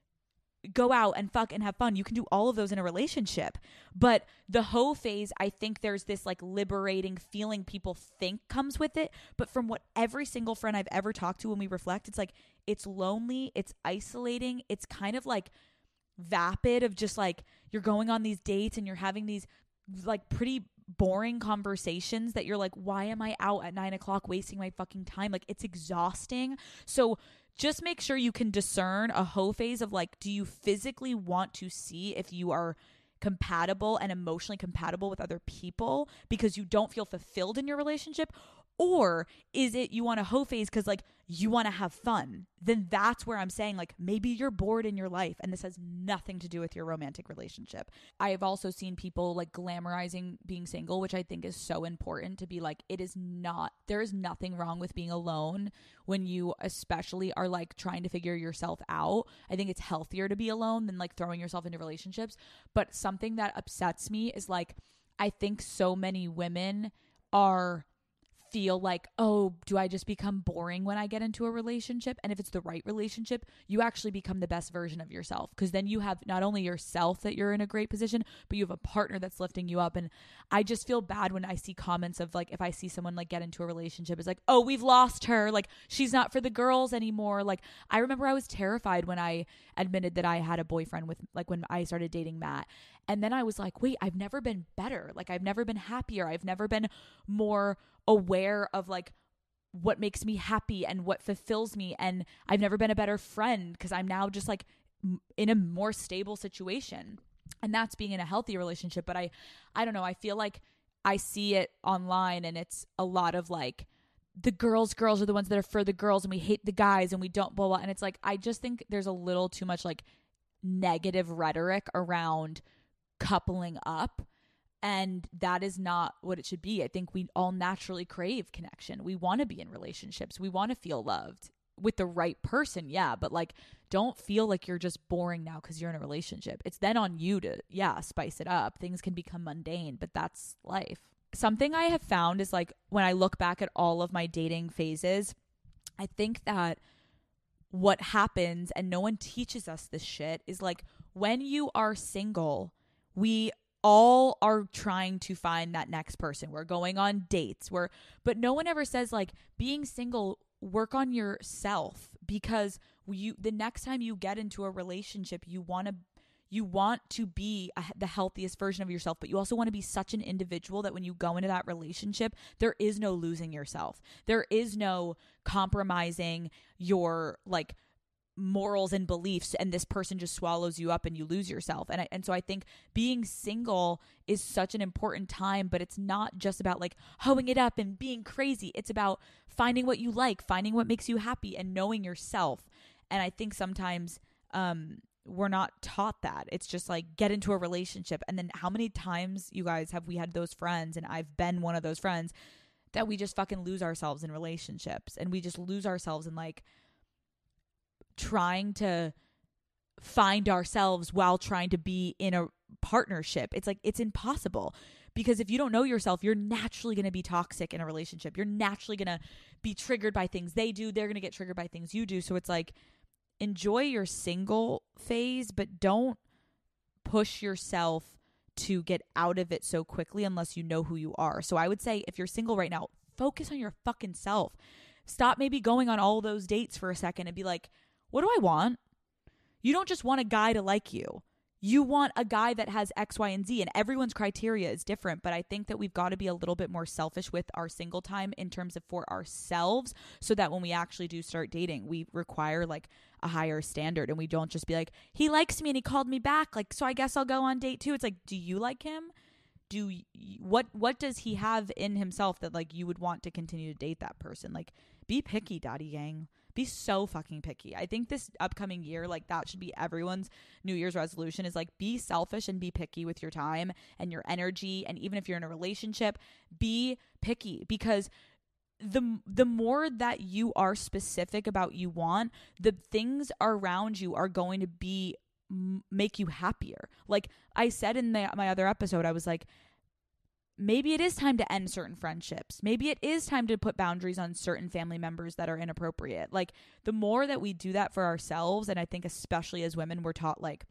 go out and fuck and have fun. You can do all of those in a relationship. But the hoe phase, I think there's this like liberating feeling people think comes with it. But from what every single friend I've ever talked to, when we reflect, it's like, it's lonely, it's isolating, it's kind of like vapid of just like, you're going on these dates and you're having these like pretty boring conversations that you're like, why am I out at nine o'clock wasting my fucking time? Like, it's exhausting. So just make sure you can discern a hoe phase of like, do you physically want to see if you are compatible and emotionally compatible with other people because you don't feel fulfilled in your relationship? Or is it you want a hoe phase because like you want to have fun? Then that's where I'm saying like maybe you're bored in your life and this has nothing to do with your romantic relationship. I have also seen people like glamorizing being single, which I think is so important to be like, it is not, there is nothing wrong with being alone when you especially are like trying to figure yourself out. I think it's healthier to be alone than like throwing yourself into relationships. But something that upsets me is like, I think so many women are feel like, oh, do I just become boring when I get into a relationship? And if it's the right relationship, you actually become the best version of yourself, because then you have not only yourself that you're in a great position, but you have a partner that's lifting you up. And I just feel bad when I see comments of like, if I see someone like get into a relationship, it's like, oh, we've lost her. Like, she's not for the girls anymore. Like, I remember I was terrified when I admitted that I had a boyfriend with, like, when I started dating Matt. And then I was like, wait, I've never been better. Like, I've never been happier. I've never been more aware of like what makes me happy and what fulfills me. And I've never been a better friend, because I'm now just like in a more stable situation. And that's being in a healthy relationship. But I, I don't know. I feel like I see it online, and it's a lot of like, the girls, girls are the ones that are for the girls, and we hate the guys, and we don't blah, blah. And it's like, I just think there's a little too much like negative rhetoric around coupling up. And that is not what it should be. I think we all naturally crave connection. We want to be in relationships. We want to feel loved with the right person. Yeah. But like, don't feel like you're just boring now because you're in a relationship. It's then on you to, yeah, spice it up. Things can become mundane, but that's life. Something I have found is like, when I look back at all of my dating phases, I think that what happens, and no one teaches us this shit, is like, when you are single, we all are trying to find that next person. We're going on dates. We're, but no one ever says like, being single, work on yourself, because you, the next time you get into a relationship, you want to, you want to be a, the healthiest version of yourself, but you also want to be such an individual that when you go into that relationship, there is no losing yourself. There is no compromising your like morals and beliefs, and this person just swallows you up and you lose yourself. And I, and so I think being single is such an important time, but it's not just about like hoeing it up and being crazy. It's about finding what you like, finding what makes you happy, and knowing yourself. And I think sometimes um we're not taught that. It's just like, get into a relationship. And then how many times, you guys, have we had those friends, and I've been one of those friends, that we just fucking lose ourselves in relationships, and we just lose ourselves in like trying to find ourselves while trying to be in a partnership. It's like, it's impossible, because if you don't know yourself, you're naturally going to be toxic in a relationship. You're naturally going to be triggered by things they do. They're going to get triggered by things you do. So it's like, enjoy your single phase, but don't push yourself to get out of it so quickly unless you know who you are. So I would say, if you're single right now, focus on your fucking self. Stop maybe going on all those dates for a second and be like, what do I want? You don't just want a guy to like you. You want a guy that has X, Y, and Z, and everyone's criteria is different. But I think that we've got to be a little bit more selfish with our single time in terms of for ourselves, so that when we actually do start dating, we require like a higher standard, and we don't just be like, he likes me and he called me back, like, so I guess I'll go on date two. It's like, do you like him? Do you, what what does he have in himself that like you would want to continue to date that person? Like, be picky, daddy gang. Be so fucking picky. I think this upcoming year, like, that should be everyone's New Year's resolution, is like, be selfish and be picky with your time and your energy. And even if you're in a relationship, be picky, because the the more that you are specific about you want, the things around you are going to be make you happier. Like I said in the, my other episode, I was like, maybe it is time to end certain friendships. Maybe it is time to put boundaries on certain family members that are inappropriate. Like, the more that we do that for ourselves, and I think especially as women, we're taught like,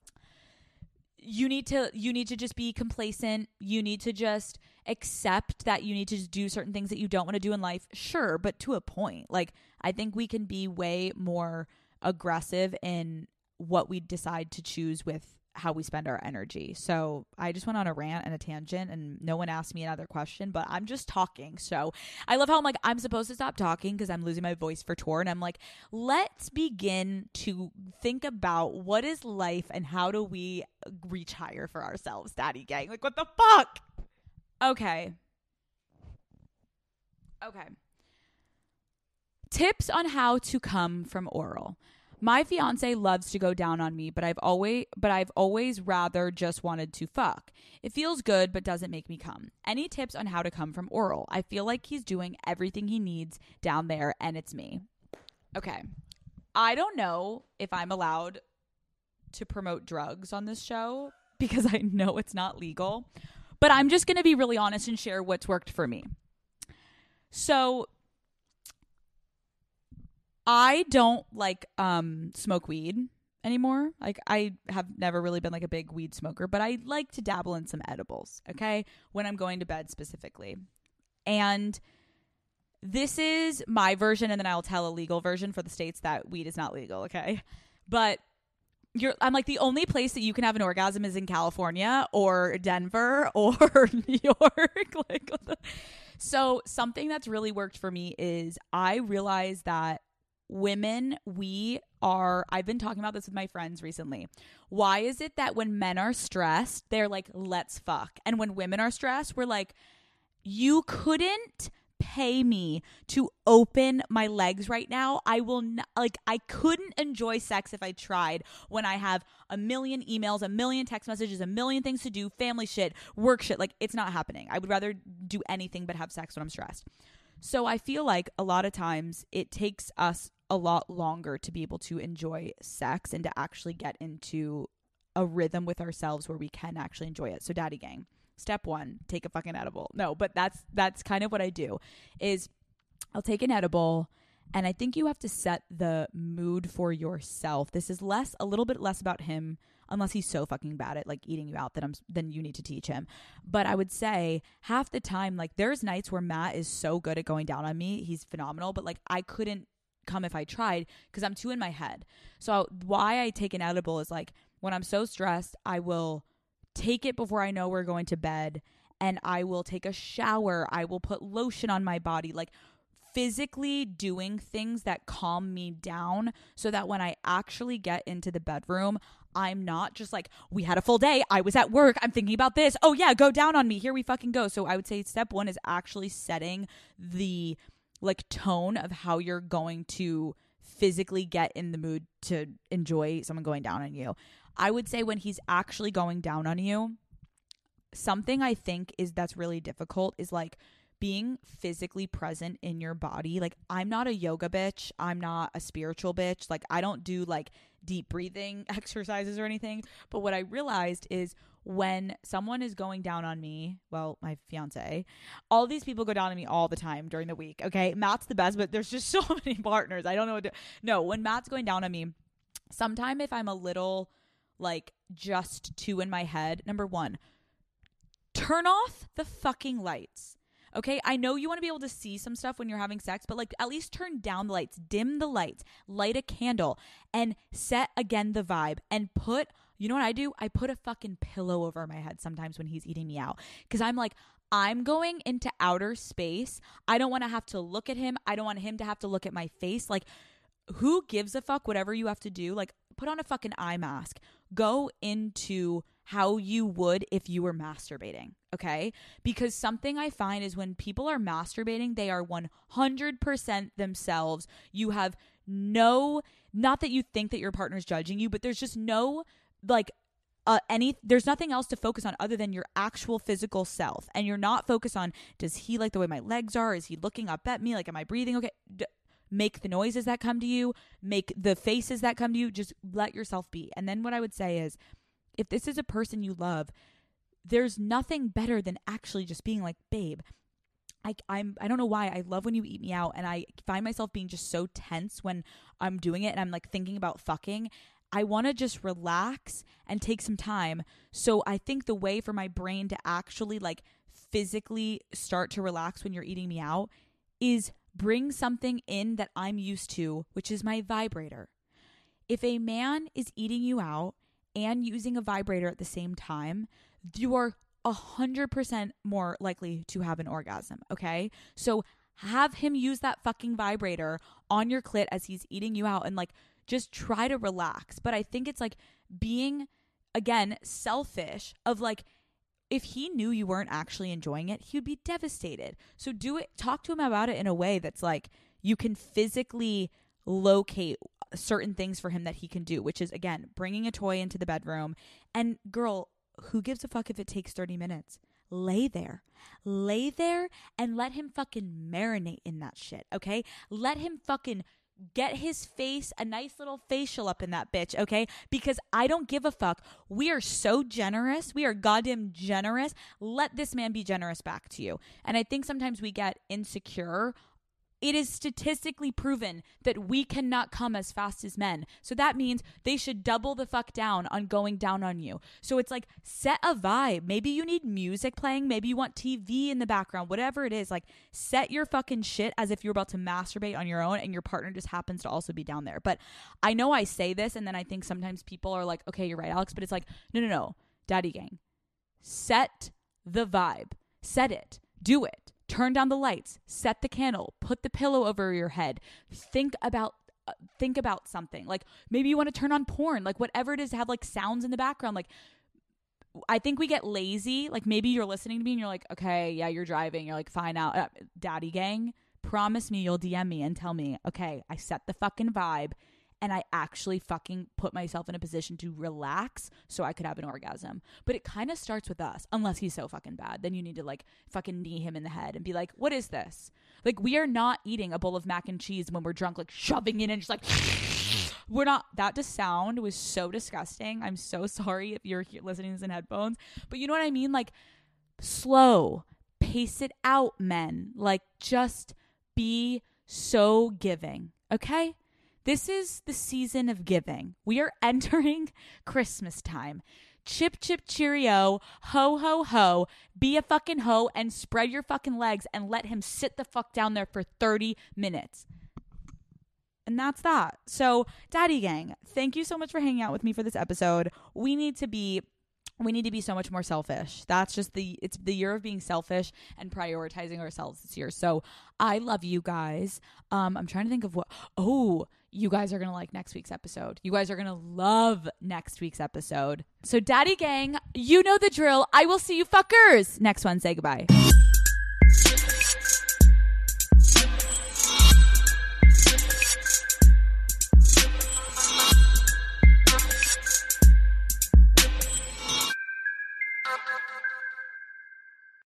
you need to you need to just be complacent. You need to just accept that you need to just do certain things that you don't want to do in life. Sure, but to a point. Like, I think we can be way more aggressive in what we decide to choose with how we spend our energy. So I just went on a rant and a tangent, and no one asked me another question, but I'm just talking. So I love how I'm like, I'm supposed to stop talking because I'm losing my voice for tour. And I'm like, let's begin to think about what is life and how do we reach higher for ourselves, daddy gang. Like, what the fuck? Okay. Okay. Tips on how to come from oral. My fiance loves to go down on me, but I've always but I've always rather just wanted to fuck. It feels good, but doesn't make me come. Any tips on how to come from oral? I feel like he's doing everything he needs down there, and it's me. Okay. I don't know if I'm allowed to promote drugs on this show because I know it's not legal, but I'm just going to be really honest and share what's worked for me. So I don't like um smoke weed anymore. Like I have never really been like a big weed smoker, but I like to dabble in some edibles, okay? When I'm going to bed specifically. And this is my version, and then I'll tell a legal version for the states that weed is not legal, okay? But you're I'm like, the only place that you can have an orgasm is in California or Denver or New York. Like, what the- so something that's really worked for me is I realized that women, we are, I've been talking about this with my friends recently. Why is it that when men are stressed, they're like, let's fuck? And when women are stressed, we're like, you couldn't pay me to open my legs right now. I will not, like, I couldn't enjoy sex if I tried when I have a million emails, a million text messages, a million things to do, family shit, work shit. Like, it's not happening. I would rather do anything but have sex when I'm stressed. So I feel like a lot of times it takes us a lot longer to be able to enjoy sex and to actually get into a rhythm with ourselves where we can actually enjoy it. So daddy gang, step one, take a fucking edible. No, but that's that's kind of what I do is I'll take an edible, and I think you have to set the mood for yourself. This is less, a little bit less about him, unless he's so fucking bad at like eating you out that I'm, then you need to teach him. But I would say half the time, like there's nights where Matt is so good at going down on me. He's phenomenal, but like I couldn't come if I tried because I'm too in my head. So why I take an edible is like when I'm so stressed, I will take it before I know we're going to bed, and I will take a shower. I will put lotion on my body, like physically doing things that calm me down so that when I actually get into the bedroom, I'm not just like, we had a full day, I was at work, I'm thinking about this, oh yeah, go down on me, here we fucking go. So I would say step one is actually setting the like tone of how you're going to physically get in the mood to enjoy someone going down on you. I would say when he's actually going down on you, something I think is that's really difficult is like being physically present in your body. Like, I'm not a yoga bitch. I'm not a spiritual bitch. Like, I don't do like deep breathing exercises or anything. But what I realized is when someone is going down on me, well, my fiance, all these people go down on me all the time during the week. Okay. Matt's the best, but there's just so many partners. I don't know what to, no, when Matt's going down on me, sometime if I'm a little like just too in my head, number one, turn off the fucking lights. Okay, I know you want to be able to see some stuff when you're having sex, but like at least turn down the lights, dim the lights, light a candle, and set again the vibe. And put, you know what I do? I put a fucking pillow over my head sometimes when he's eating me out. Because I'm like, I'm going into outer space. I don't want to have to look at him. I don't want him to have to look at my face. Like, who gives a fuck? Whatever you have to do, like put on a fucking eye mask. Go into how you would if you were masturbating, okay? Because something I find is when people are masturbating, they are one hundred percent themselves. You have no, not that you think that your partner's judging you, but there's just no, like, uh, any, there's nothing else to focus on other than your actual physical self. And you're not focused on, does he like the way my legs are? Is he looking up at me? Like, am I breathing okay? D- Make the noises that come to you, make the faces that come to you, just let yourself be. And then what I would say is, if this is a person you love, there's nothing better than actually just being like, babe, I, I'm, I don't know why, I love when you eat me out, and I find myself being just so tense when I'm doing it and I'm like thinking about fucking. I want to just relax and take some time. So I think the way for my brain to actually like physically start to relax when you're eating me out is bring something in that I'm used to, which is my vibrator. If a man is eating you out and using a vibrator at the same time, you are a hundred percent more likely to have an orgasm. Okay. So have him use that fucking vibrator on your clit as he's eating you out, and like, just try to relax. But I think it's like being, again, selfish of like, if he knew you weren't actually enjoying it, he would be devastated. So do it, talk to him about it in a way that's like, you can physically locate certain things for him that he can do, which is, again, bringing a toy into the bedroom. And girl, who gives a fuck if it takes thirty minutes? Lay there. Lay there and let him fucking marinate in that shit, okay? Let him fucking get his face, a nice little facial up in that bitch, okay? Because I don't give a fuck. We are so generous. We are goddamn generous. Let this man be generous back to you. And I think sometimes we get insecure. It is statistically proven that we cannot come as fast as men. So that means they should double the fuck down on going down on you. So it's like, set a vibe. Maybe you need music playing. Maybe you want T V in the background, whatever it is. Like, set your fucking shit as if you're about to masturbate on your own and your partner just happens to also be down there. But I know I say this and then I think sometimes people are like, okay, you're right, Alex. But it's like, no, no, no. Daddy gang. Set the vibe. Set it. Do it. Turn down the lights, set the candle, put the pillow over your head. Think about uh, think about something. Like maybe you want to turn on porn, like whatever it is, have like sounds in the background. Like I think we get lazy. Like maybe you're listening to me and you're like, okay, yeah, you're driving. You're like, fine out. Uh, daddy gang, promise me you'll D M me and tell me, okay, I set the fucking vibe and I actually fucking put myself in a position to relax so I could have an orgasm. But it kind of starts with us, unless he's so fucking bad. Then you need to like fucking knee him in the head and be like, what is this? Like we are not eating a bowl of mac and cheese when we're drunk, like shoving it in and just like, we're not. That just sound was so disgusting. I'm so sorry if you're listening to this in headphones. But you know what I mean? Like slow, pace it out, men. Like just be so giving, okay? This is the season of giving. We are entering Christmas time. Chip, chip, cheerio, ho, ho, ho, be a fucking hoe and spread your fucking legs and let him sit the fuck down there for thirty minutes. And that's that. So, Daddy Gang, thank you so much for hanging out with me for this episode. We need to be... We need to be so much more selfish. That's just the, it's the year of being selfish and prioritizing ourselves this year. So I love you guys. Um, I'm trying to think of what, oh, you guys are going to like next week's episode. You guys are going to love next week's episode. So Daddy Gang, you know the drill. I will see you fuckers next one. Say goodbye.